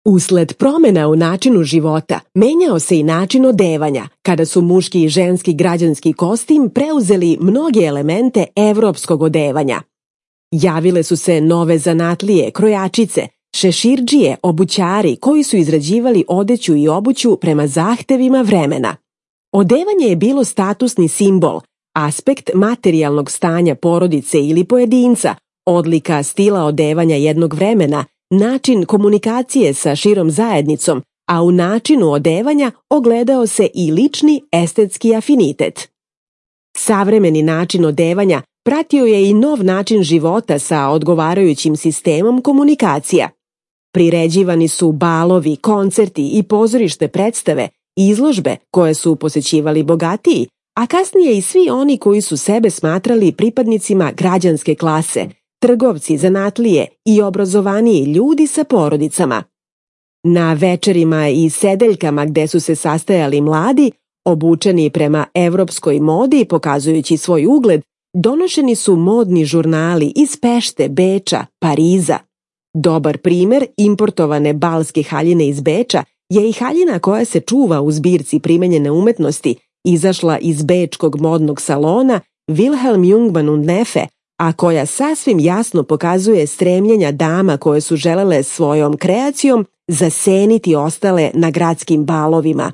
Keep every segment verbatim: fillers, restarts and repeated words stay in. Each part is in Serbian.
Usled promjena u načinu života, menjao se i način odevanja, kada su muški i ženski građanski kostim preuzeli mnoge elemente evropskog odevanja. Javile su se nove zanatlije, krojačice, šeširđije, obućari koji su izrađivali odeću i obuću prema zahtevima vremena. Odevanje je bilo statusni simbol, aspekt materijalnog stanja porodice ili pojedinca, odlika stila odevanja jednog vremena, način komunikacije sa širom zajednicom, a u načinu odevanja ogledao se i lični estetski afinitet. Savremeni način odevanja pratio je i nov način života sa odgovarajućim sistemom komunikacija. Priređivani su balovi, koncerti i pozorište predstave, izložbe koje su posećivali bogatiji, a kasnije i svi oni koji su sebe smatrali pripadnicima građanske klase, trgovci, zanatlije i obrazovaniji ljudi sa porodicama. Na večerima i sedeljkama gde su se sastajali mladi, obučeni prema evropskoj modi pokazujući svoj ugled, donošeni su modni žurnali iz Pešte, Beča, Pariza. Dobar primer importovane balske haljine iz Beča je i haljina koja se čuva u zbirci primenjene umetnosti, izašla iz bečkog modnog salona Wilhelm Jungmann und Neffe, a koja sasvim jasno pokazuje stremljenja dama koje su želele svojom kreacijom zaseniti ostale na gradskim balovima.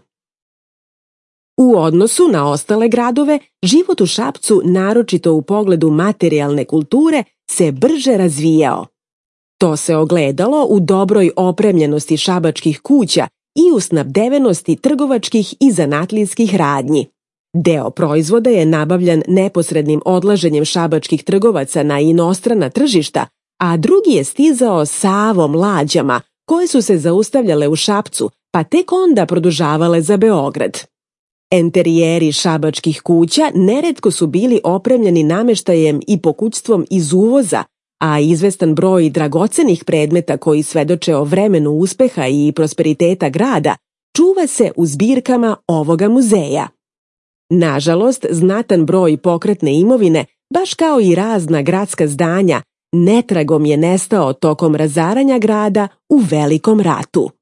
U odnosu na ostale gradove, život u Šapcu, naročito u pogledu materijalne kulture, se brže razvijao. To se ogledalo u dobroj opremljenosti šabačkih kuća i u snabdevenosti trgovačkih i zanatlijskih radnji. Deo proizvoda je nabavljan neposrednim odlaženjem šabačkih trgovaca na inostrana tržišta, a drugi je stizao Savom lađama, koje su se zaustavljale u Šapcu, pa tek onda produžavale za Beograd. Enterijeri šabačkih kuća neretko su bili opremljeni nameštajem i pokućstvom iz uvoza, a izvestan broj dragocenih predmeta koji svedoče o vremenu uspeha i prosperiteta grada čuva se u zbirkama ovoga muzeja. Nažalost, znatan broj pokretne imovine, baš kao i razna gradska zdanja, netragom je nestao tokom razaranja grada u Velikom ratu.